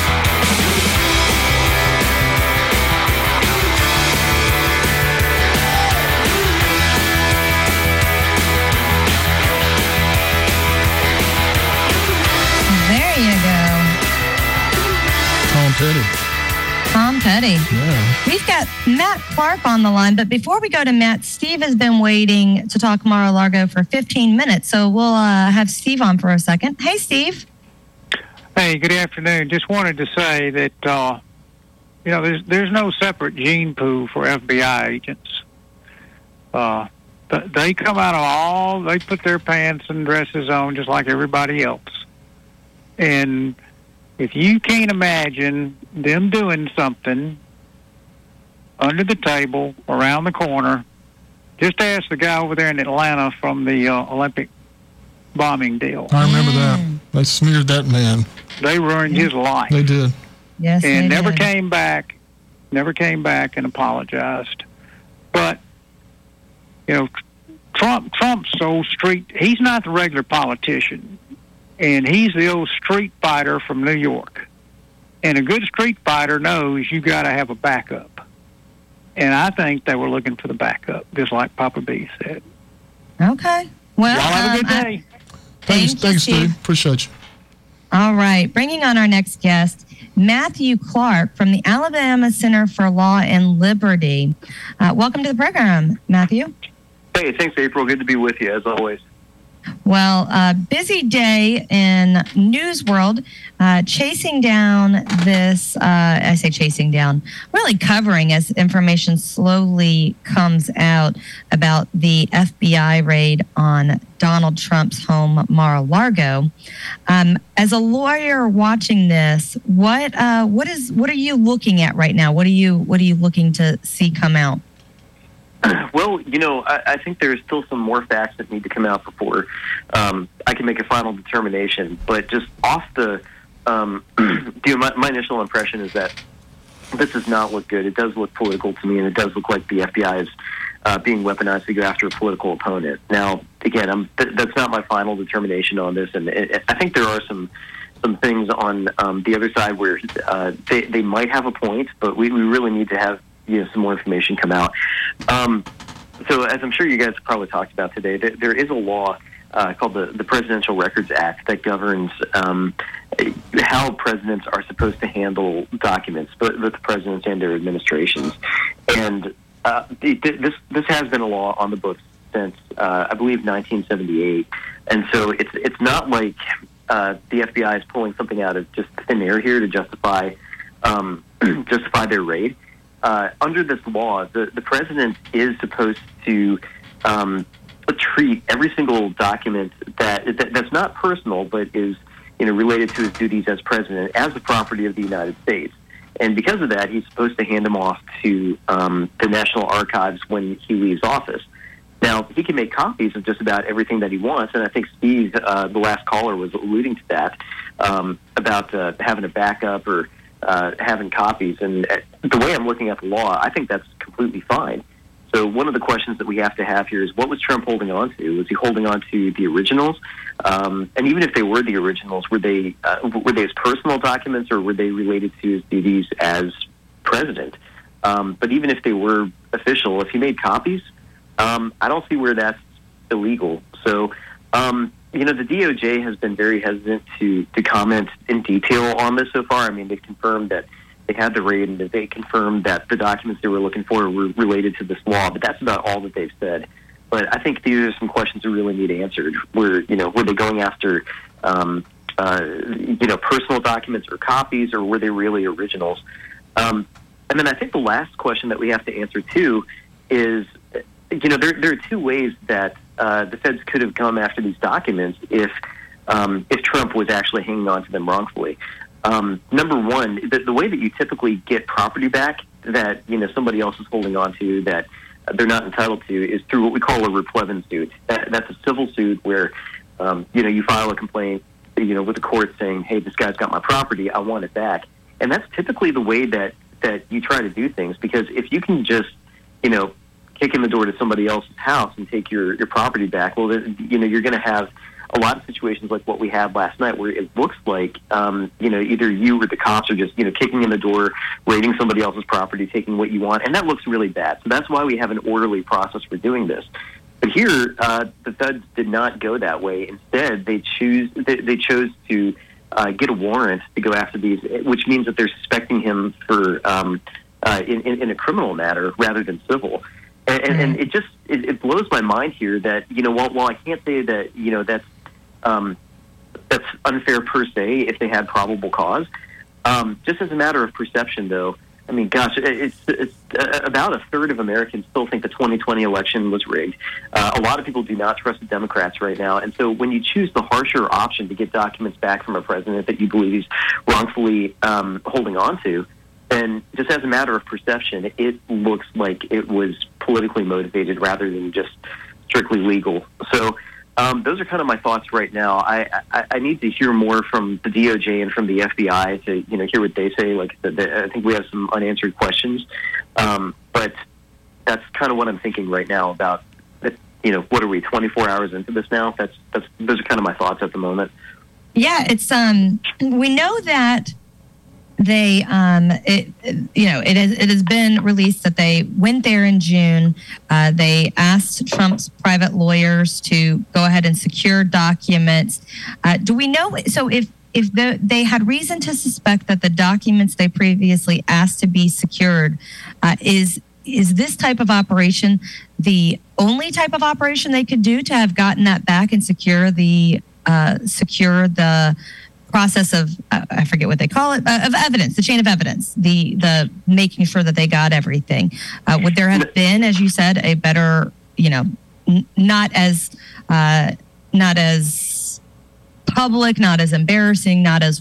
There you go. Tom Petty. Tom Petty. Yeah. We've got Matt Clark on the line, but before we go to Matt, Steve has been waiting to talk Mar-a-Lago for fifteen minutes, so we'll uh, have Steve on for a second. Hey, Steve. Hey, good afternoon. Just wanted to say that, uh, you know, there's there's no separate gene pool for F B I agents. Uh, th- they come out of all, they put their pants and dresses on just like everybody else. And if you can't imagine them doing something under the table, around the corner, just ask the guy over there in Atlanta from the uh, Olympic bombing deal. I remember that. They smeared that man. They ruined his life. They did. Yes, and they never did. came back, never came back and apologized. But, you know, Trump, Trump's old street, he's not the regular politician. And he's the old street fighter from New York. And a good street fighter knows you got to have a backup. And I think they were looking for the backup, just like Papa B said. Okay. Well, Y'all have a good um, I- day. Thanks, Thank you, thanks, Steve. Steve. Appreciate you. All right. Bringing on our next guest, Matthew Clark from the Alabama Center for Law and Liberty. Uh, welcome to the program, Matthew. Hey, thanks, April. Good to be with you, as always. Well, uh, busy day in news world, uh, chasing down this, uh, I say chasing down, really covering as information slowly comes out about the F B I raid on Donald Trump's home, Mar-a-Lago. Um, as a lawyer watching this, what uh, what is what are you looking at right now? What are you what are you looking to see come out? Well, you know, I, I think there's still some more facts that need to come out before um, I can make a final determination. But just off the, um, you know, my, my initial impression is that this does not look good. It does look political to me, and it does look like the F B I is uh, being weaponized to go after a political opponent. Now, again, I'm, th- that's not my final determination on this, and it, I think there are some some things on um, the other side where uh, they, they might have a point, but we, we really need to have you know some more information come out. Um, so, as I'm sure you guys have probably talked about today, there, there is a law uh, called the, the Presidential Records Act that governs um, how presidents are supposed to handle documents, both the presidents and their administrations. And uh, this this has been a law on the books since uh, I believe nineteen seventy-eight, and so it's it's not like uh, the F B I is pulling something out of just thin air here to justify um, justify their raid. Uh, under this law, the, the president is supposed to um, treat every single document that, that that's not personal, but is you know related to his duties as president as the property of the United States. And because of that, he's supposed to hand them off to um, the National Archives when he leaves office. Now, he can make copies of just about everything that he wants, and I think Steve, uh, the last caller, was alluding to that, um, about uh, having a backup or uh, having copies. And the way I'm looking at the law, I think that's completely fine. So one of the questions that we have to have here is, what was Trump holding on to? Was he holding on to the originals? Um, and even if they were the originals, were they uh, were they his personal documents, or were they related to his duties as president? Um, but even if they were official, if he made copies, um, I don't see where that's illegal. So, um, you know, the D O J has been very hesitant to, to comment in detail on this so far. I mean, they've confirmed that they had the raid, and that they confirmed that the documents they were looking for were related to this law, but that's about all that they've said. But I think these are some questions that really need answered. Were, you know, were they going after, um, uh, you know, personal documents or copies, or were they really originals? Um, and then I think the last question that we have to answer, too, is, you know, there, there are two ways that uh, the feds could have come after these documents if um, if Trump was actually hanging on to them wrongfully. Um, number one, the, the way that you typically get property back that you know somebody else is holding on to that they're not entitled to is through what we call a replevin suit. That, that's a civil suit where um, you know you file a complaint, you know, with the court saying, "Hey, this guy's got my property. I want it back." And that's typically the way that that you try to do things, because if you can just you know kick in the door to somebody else's house and take your your property back, well, then, you know, you're going to have a lot of situations like what we had last night, where it looks like, um, you know, either you or the cops are just, you know, kicking in the door, raiding somebody else's property, taking what you want, and that looks really bad. So that's why we have an orderly process for doing this. But here, uh, the feds did not go that way. Instead, they choose they, they chose to uh, get a warrant to go after these, which means that they're suspecting him for um, uh, in, in, in a criminal matter rather than civil. And, and, and it just it, it blows my mind here that, you know, while, while I can't say that, you know, that's Um, that's unfair per se if they had probable cause. Um, just as a matter of perception, though, I mean, gosh, it's, it's uh, about a third of Americans still think the twenty twenty election was rigged. Uh, a lot of people do not trust the Democrats right now. And so when you choose the harsher option to get documents back from a president that you believe he's wrongfully um, holding on to, then just as a matter of perception, it looks like it was politically motivated rather than just strictly legal. So Um, those are kind of my thoughts right now. I, I, I need to hear more from the D O J and from the F B I to, you know, hear what they say. Like, the, the, I think we have some unanswered questions. Um, but that's kind of what I'm thinking right now about, you know, what are we, twenty-four hours into this now? That's, that's, those are kind of my thoughts at the moment. Yeah, it's, um, we know that they, um, it, you know, it has, it has been released that they went there in June. Uh, they asked Trump's private lawyers to go ahead and secure documents. Uh, do we know? So if, if the, they had reason to suspect that the documents they previously asked to be secured, uh, is, is this type of operation the only type of operation they could do to have gotten that back and secure the, uh, secure the, process of uh, I forget what they call it uh, of evidence, the chain of evidence, the the making sure that they got everything. Uh, would there have been, as you said, a better, you know, n- not as uh, not as public, not as embarrassing, not as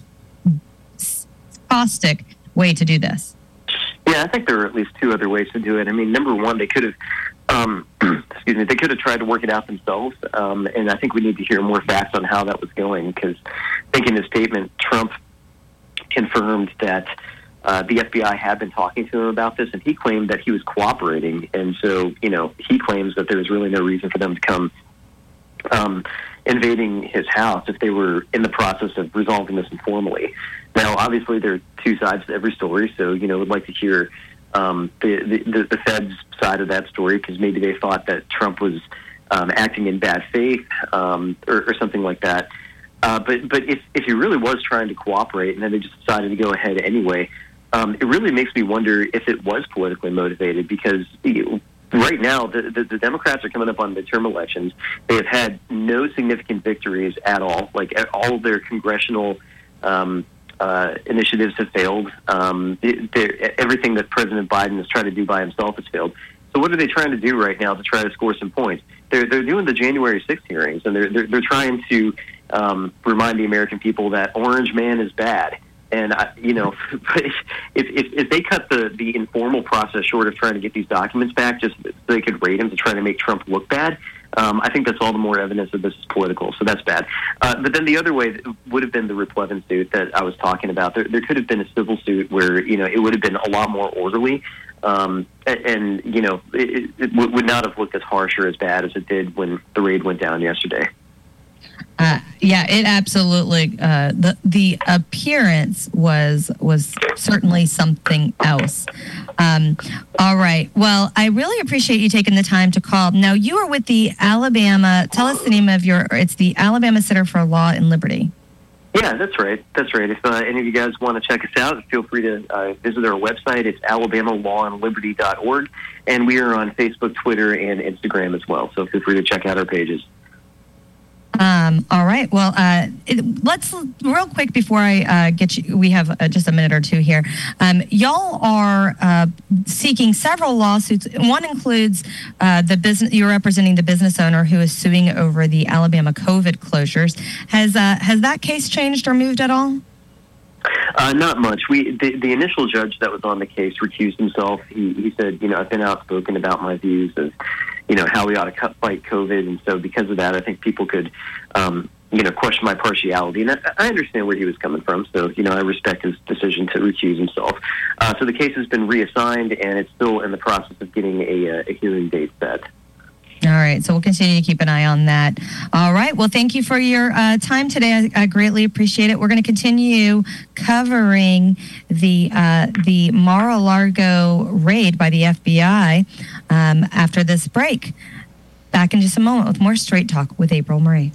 caustic way to do this? Yeah, I think there are at least two other ways to do it. I mean, number one, they could have, um, excuse me, they could have tried to work it out themselves. Um, and I think we need to hear more facts on how that was going, because I think in his statement, Trump confirmed that uh, the F B I had been talking to him about this, and he claimed that he was cooperating. And so, you know, he claims that there was really no reason for them to come um, invading his house if they were in the process of resolving this informally. Now, obviously, there are two sides to every story, so, you know, would like to hear um, the, the, the Fed's side of that story, because maybe they thought that Trump was um, acting in bad faith um, or, or something like that. Uh, but but if, if he really was trying to cooperate and then they just decided to go ahead anyway, um, it really makes me wonder if it was politically motivated, because you know, right now the, the, the Democrats are coming up on midterm elections. They have had no significant victories at all. Like, all of their congressional um, uh, initiatives have failed. Um, everything that President Biden has tried to do by himself has failed. So what are they trying to do right now to try to score some points? They're they're doing the January sixth hearings, and they're they're, they're trying to um, remind the American people that Orange Man is bad. And I, you know, if, if if they cut the the informal process short of trying to get these documents back, just so they could raid him to try to make Trump look bad, um, I think that's all the more evidence that this is political. So that's bad. Uh, but then the other way would have been the replevin suit that I was talking about. There, there could have been a civil suit where, you know, it would have been a lot more orderly. Um, and, and, you know, it, it would not have looked as harsh or as bad as it did when the raid went down yesterday. Uh, yeah, it absolutely. Uh, the the appearance was was certainly something else. Um, all right. Well, I really appreciate you taking the time to call. Now, you are with the Alabama. Tell us the name of your. It's the Alabama Center for Law and Liberty. Yeah, that's right. That's right. If uh, any of you guys want to check us out, feel free to uh, visit our website. It's alabama law and liberty dot org, and we are on Facebook, Twitter, and Instagram as well. So feel free to check out our pages. Um, all right. Well, uh, it, let's real quick before I uh, get you. We have uh, just a minute or two here. Um, y'all are uh, seeking several lawsuits. One includes uh, the business. You're representing the business owner who is suing over the Alabama COVID closures. Has uh, has that case changed or moved at all? Uh, not much. We the, the initial judge that was on the case recused himself. He he said, you know, I've been outspoken about my views of, you know, how we ought to cut, fight COVID, and so because of that, I think people could, um, you know, question my partiality. And I, I understand where he was coming from. So, you know, I respect his decision to recuse himself. Uh, so the case has been reassigned, and it's still in the process of getting a, a hearing date set. All right, so we'll continue to keep an eye on that. All right, well, thank you for your uh, time today. I, I greatly appreciate it. We're going to continue covering the uh, the Mar-a-Lago raid by the F B I um, after this break. Back in just a moment with more Straight Talk with April Marie.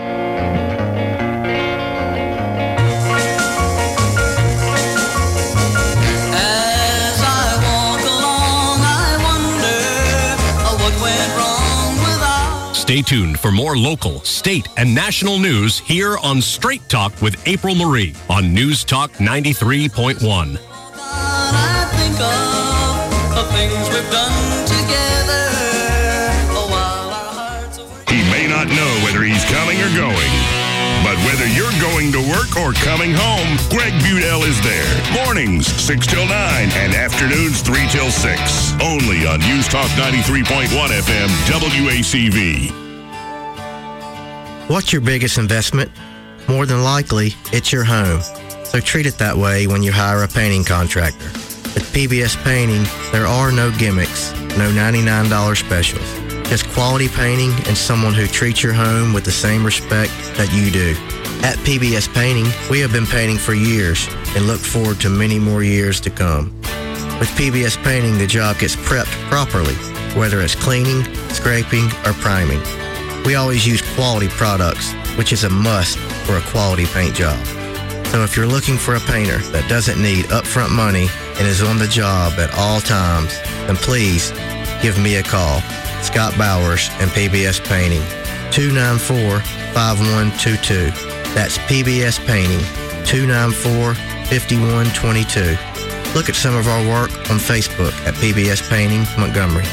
Stay tuned for more local, state, and national news here on Straight Talk with April Marie on News Talk ninety-three point one. I think of the things we've done together. While our hearts are... He may not know whether he's coming or going, but whether you're going to work or coming home, Greg Budell is there. Mornings, six till nine, and afternoons, three till six. Only on News Talk ninety-three point one F M, W A C V. What's your biggest investment? More than likely, it's your home. So treat it that way when you hire a painting contractor. With P B S Painting, there are no gimmicks, no ninety-nine dollars specials. Just quality painting and someone who treats your home with the same respect that you do. At P B S Painting, we have been painting for years and look forward to many more years to come. With P B S Painting, the job gets prepped properly, whether it's cleaning, scraping, or priming. We always use quality products, which is a must for a quality paint job. So if you're looking for a painter that doesn't need upfront money and is on the job at all times, then please give me a call. Scott Bowers and P B S Painting, two nine four, five one two two. That's P B S Painting, two nine four, five one two two. Look at some of our work on Facebook at P B S Painting Montgomery.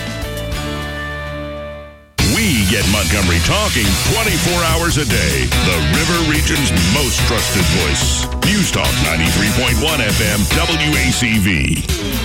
We get Montgomery talking twenty-four hours a day. The River Region's most trusted voice. News Talk ninety-three point one F M, W A C V.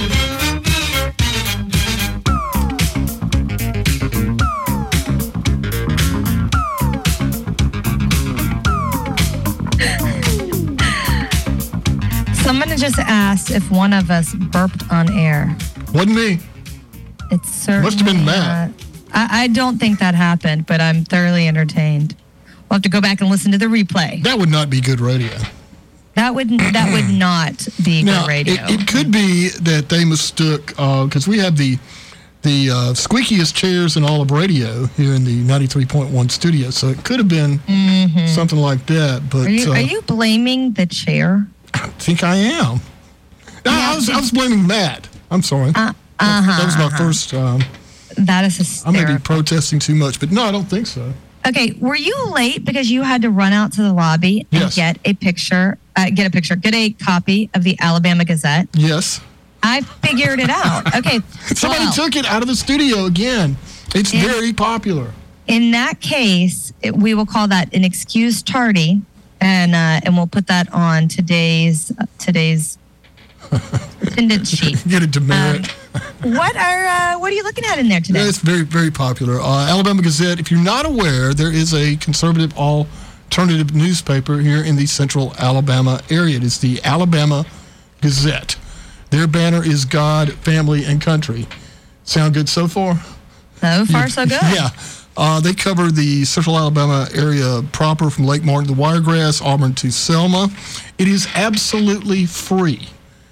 Someone just asked if one of us burped on air. Wasn't me. It's certainly Must have been Matt. not. I, I don't think that happened, but I'm thoroughly entertained. We'll have to go back and listen to the replay. That would not be good radio. That would that would not be Now, good radio. It, it could be that they mistook, because uh, we have the the uh, squeakiest chairs in all of radio here in the ninety-three point one studio, so it could have been mm-hmm. something like that. But Are you, uh, are you blaming the chair? I think I am. No, Yeah, I, was, I I was blaming Matt. I'm sorry. Uh, that, uh-huh, that was my uh-huh. first. Um, That is I may be hysterical. protesting too much, but no, I don't think so. Okay, were you late because you had to run out to the lobby and Yes. get a picture, uh, get a picture, get a copy of the Alabama Gazette? Yes. I figured it out. Okay. Somebody well, took it out of the studio again. It's In- very popular. In that case, it, we will call that an excuse tardy, and uh, and we'll put that on today's uh, today's attendance sheet. Get a demerit. Um, what are uh, what are you looking at in there today? Yeah, it's very, very popular. Uh, Alabama Gazette, if you're not aware, there is a conservative alternative newspaper here in the central Alabama area. It is the Alabama Gazette. Their banner is God, Family, and Country. Sound good so far? So far, so good. Yeah. Uh, they cover the central Alabama area proper from Lake Martin to Wiregrass, Auburn to Selma. It is absolutely free.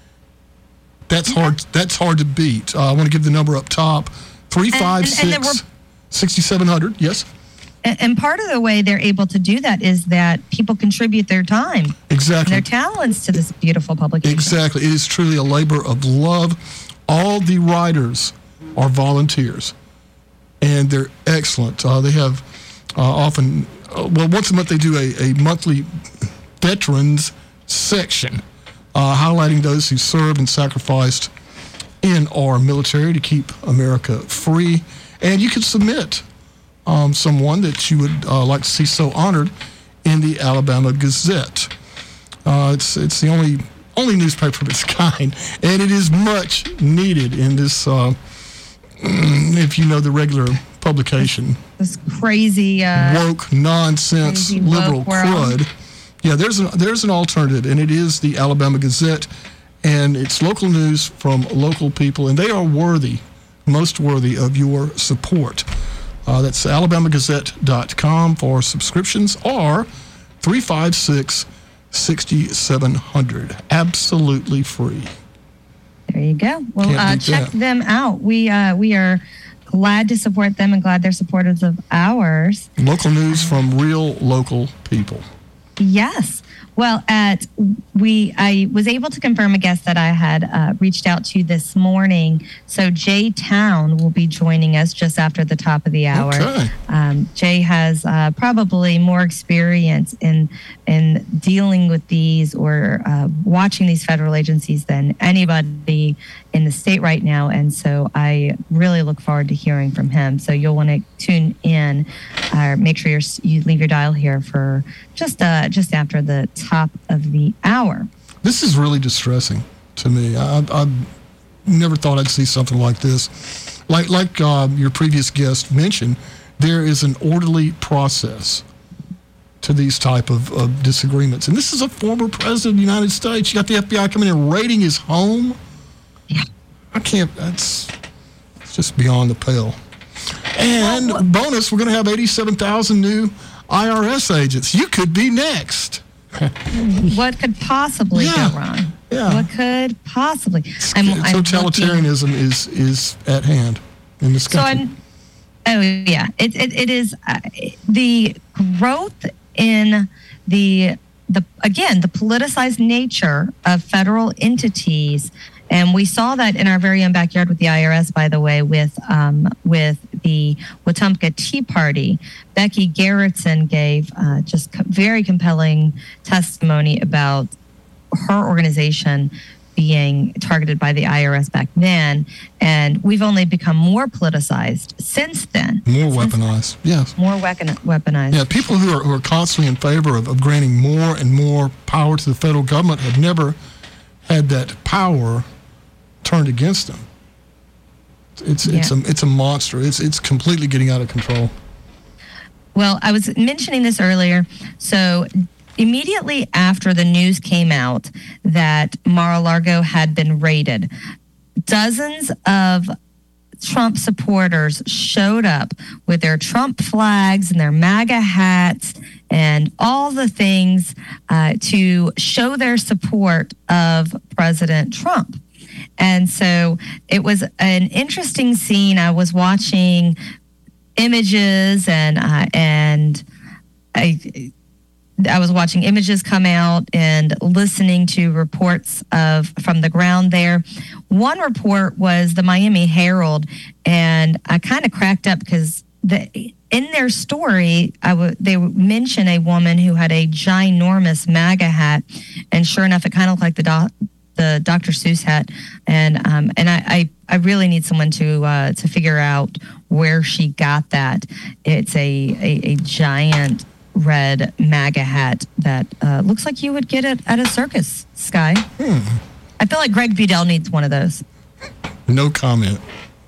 That's hard. That's hard to beat. Uh, I want to give the number up top: three five six, sixty-seven hundred. Yes. And, and part of the way they're able to do that is that people contribute their time, Exactly. and their talents to this beautiful publication. Exactly. It is truly a labor of love. All the writers are volunteers, and they're excellent. Uh, they have uh, often, uh, well, once a month they do a, a monthly veterans section, uh, highlighting those who served and sacrificed in our military to keep America free. And you can submit um, someone that you would uh, like to see so honored in the Alabama Gazette. Uh, it's it's the only only newspaper of its kind, and it is much needed in this. Uh, if you know the regular publication, this crazy uh, woke nonsense crazy liberal woke world. crud. Yeah, there's an there's an alternative, and it is the Alabama Gazette, and it's local news from local people, and they are worthy, most worthy of your support. Uh, that's alabama gazette dot com for subscriptions, or three five six, six seven zero zero. Absolutely free. There you go. Well, Can't uh, beat check that. them out. We uh, we are glad to support them and glad they're supporters of ours. Local news from real local people. Yes. Well, at we I was able to confirm a guest that I had uh, reached out to this morning. So Jay Town will be joining us just after the top of the hour. Okay. Um, Jay has uh, probably more experience in in dealing with these or uh, watching these federal agencies than anybody in the state right now, and so I really look forward to hearing from him. So you'll want to tune in, or uh, make sure you're, you leave your dial here for just uh, just after the top of the hour. This is really distressing to me. I, I never thought I'd see something like this. Like like uh, your previous guest mentioned, there is an orderly process to these type of, of disagreements. And this is a former president of the United States. You got the F B I coming in and raiding his home. Yeah. I can't, that's it's just beyond the pale. And well, bonus, we're going to have eighty-seven thousand new I R S agents. You could be next. What could possibly yeah. go wrong? Yeah. What could possibly? I'm, I'm Totalitarianism looking, is is at hand in this country. So I'm, oh yeah, it it, it is uh, the growth in the the again the politicized nature of federal entities. And we saw that in our very own backyard with the I R S, by the way, with um, with the Wetumpka Tea Party. Becky Garrettson gave uh, just co- very compelling testimony about her organization being targeted by the I R S back then. And we've only become more politicized since then. More since weaponized, then. yes. More weapon- weaponized. Yeah, people who are, who are constantly in favor of, of granting more and more power to the federal government have never had that power turned against them. It's it's yeah. a it's a monster. It's it's completely getting out of control. Well, I was mentioning this earlier. So immediately after the news came out that Mar-a-Lago had been raided, dozens of Trump supporters showed up with their Trump flags and their MAGA hats and all the things uh, to show their support of President Trump. And so it was an interesting scene. I was watching images and uh, and I I was watching images come out and listening to reports of from the ground there. One report was the Miami Herald, and I kind of cracked up because the in their story, I w- they mention a woman who had a ginormous MAGA hat, and sure enough, it kind of looked like the doc. the Doctor Seuss hat, and um, and I, I, I really need someone to uh, to figure out where she got that. It's a a, a giant red MAGA hat that uh, looks like you would get it at a circus, Sky. Hmm. I feel like Greg Budell needs one of those. No comment.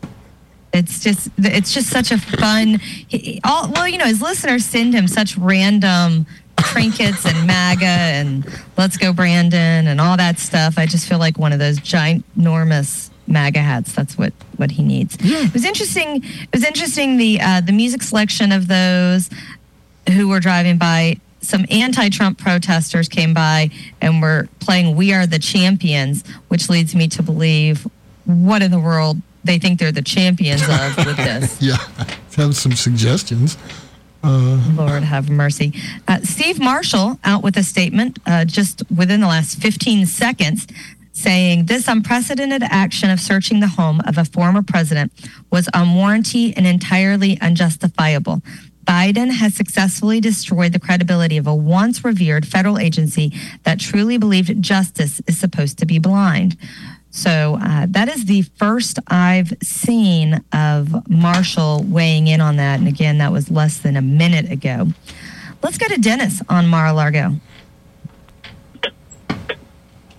It's just it's just such a fun. He, all well, you know, his listeners send him such random trinkets and MAGA and Let's Go Brandon and all that stuff. I just feel like one of those giant, enormous MAGA hats. That's what, what he needs. Yeah. It was interesting. It was interesting the uh, the music selection of those who were driving by. Some anti-Trump protesters came by and were playing "We Are the Champions," which leads me to believe what in the world they think they're the champions of with this. Yeah, have some suggestions. Uh, Lord have mercy. Uh, Steve Marshall out with a statement uh, just within the last fifteen seconds saying this unprecedented action of searching the home of a former president was unwarranted and entirely unjustifiable. Biden has successfully destroyed the credibility of a once revered federal agency that truly believed justice is supposed to be blind. So uh, that is the first I've seen of Marshall weighing in on that. And again, that was less than a minute ago. Let's go to Dennis on Mar-a-Lago.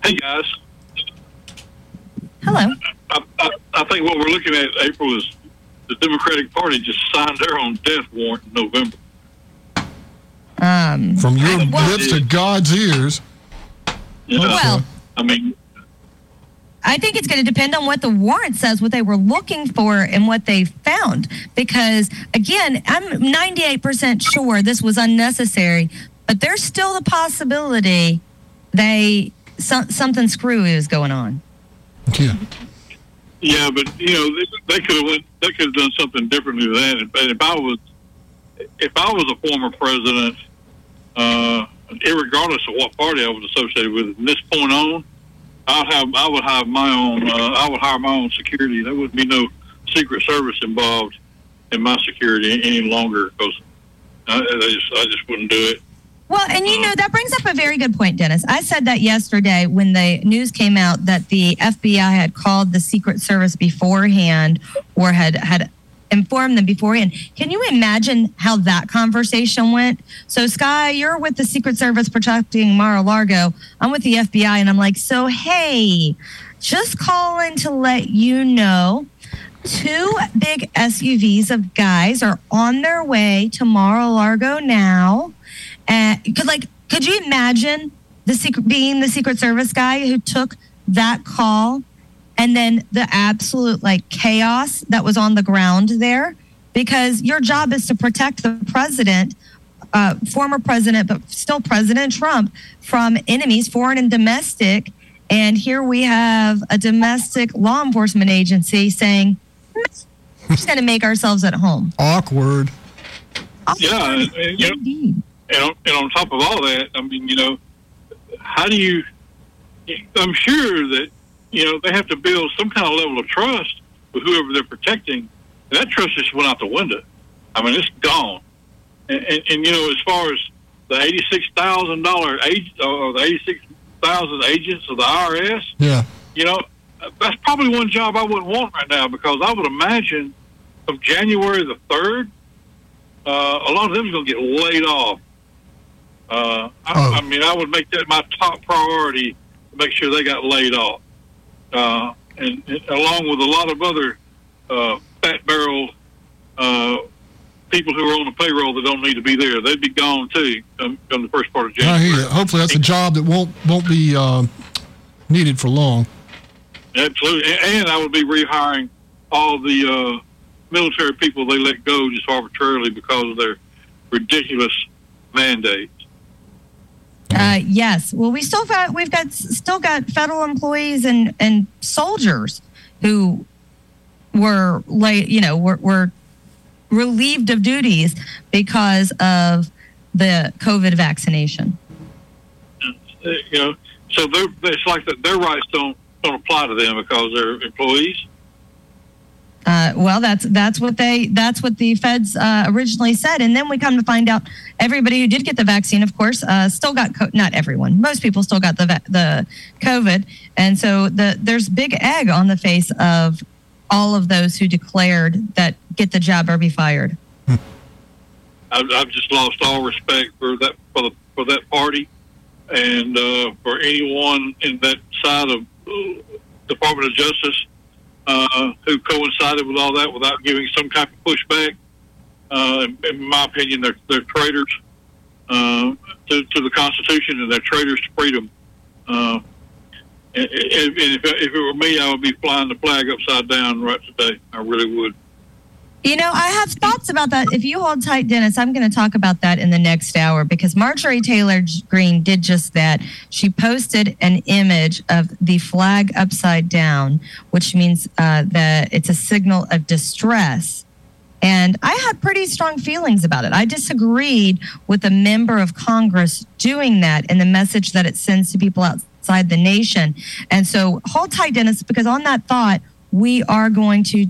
Hey, guys. Hello. I, I, I think what we're looking at, April, is the Democratic Party just signed their own death warrant in November. Um, From your well, lips to God's ears. Yeah. Well, I mean, I think it's going to depend on what the warrant says, what they were looking for, and what they found. Because, again, I'm ninety-eight percent sure this was unnecessary, but there's still the possibility they some, something screwy is going on. Yeah. Yeah, but you know they, they could have went. They could have done something differently than that. If, if I was, if I was a former president, uh, irregardless of what party I was associated with, from this point on, I'd have. I would have my own. Uh, I would hire my own security. There would be no Secret Service involved in my security any longer because I, I just. I just wouldn't do it. Well, and you know, that brings up a very good point, Dennis. I said that yesterday when the news came out that the F B I had called the Secret Service beforehand or had, had informed them beforehand. Can you imagine how that conversation went? So, Sky, you're with the Secret Service protecting Mar-a-Lago. I'm with the F B I, and I'm like, so, hey, just calling to let you know two big S U Vs of guys are on their way to Mar-a-Lago now. And could like, could you imagine the secret being the Secret Service guy who took that call, and then the absolute like chaos that was on the ground there? Because your job is to protect the president, uh, former president, but still President Trump, from enemies, foreign and domestic. And here we have a domestic law enforcement agency saying, "We're just going to make ourselves at home." Awkward. Yeah, and, and, you know, and, on, and on top of all that, I mean, you know, how do you? I'm sure that you know they have to build some kind of level of trust with whoever they're protecting. And that trust just went out the window. I mean, it's gone. And, and, and you know, as far as the eighty-six thousand dollar age or the eighty-six thousand agents of the I R S, yeah, you know, that's probably one job I wouldn't want right now because I would imagine from January the third, uh, a lot of them are going to get laid off. Uh, I, oh. I mean, I would make that my top priority to make sure they got laid off, uh, and, and along with a lot of other uh, fat barrel uh, people who are on the payroll that don't need to be there. They'd be gone too come, come the first part of January. I hear you. Hopefully, that's a job that won't won't be uh, needed for long. Absolutely, and, and I would be rehiring all the uh, military people they let go just arbitrarily because of their ridiculous mandates. Uh, yes. Well, we still got we've got still got federal employees and, and soldiers who were like you know were, were relieved of duties because of the COVID vaccination. Uh, you know, so they're, it's like that their rights don't don't apply to them because they're employees. Uh, well, that's that's what they that's what the feds uh, originally said, and then we come to find out everybody who did get the vaccine, of course, uh, still got co- not everyone, most people still got the va- the COVID, and so the there's big egg on the face of all of those who declared that get the job or be fired. I've, I've just lost all respect for that for the for that party, and uh, for anyone in that side of uh, Department of Justice. Uh, who coincided with all that without giving some type of pushback. Uh, in, in my opinion, they're, they're traitors uh, to, to the Constitution and they're traitors to freedom. Uh, and, and if, if it were me, I would be flying the flag upside down right today. I really would. You know, I have thoughts about that. If you hold tight, Dennis, I'm going to talk about that in the next hour because Marjorie Taylor Greene did just that. She posted an image of the flag upside down, which means uh, that it's a signal of distress. And I had pretty strong feelings about it. I disagreed with a member of Congress doing that and the message that it sends to people outside the nation. And so hold tight, Dennis, because on that thought, we are going to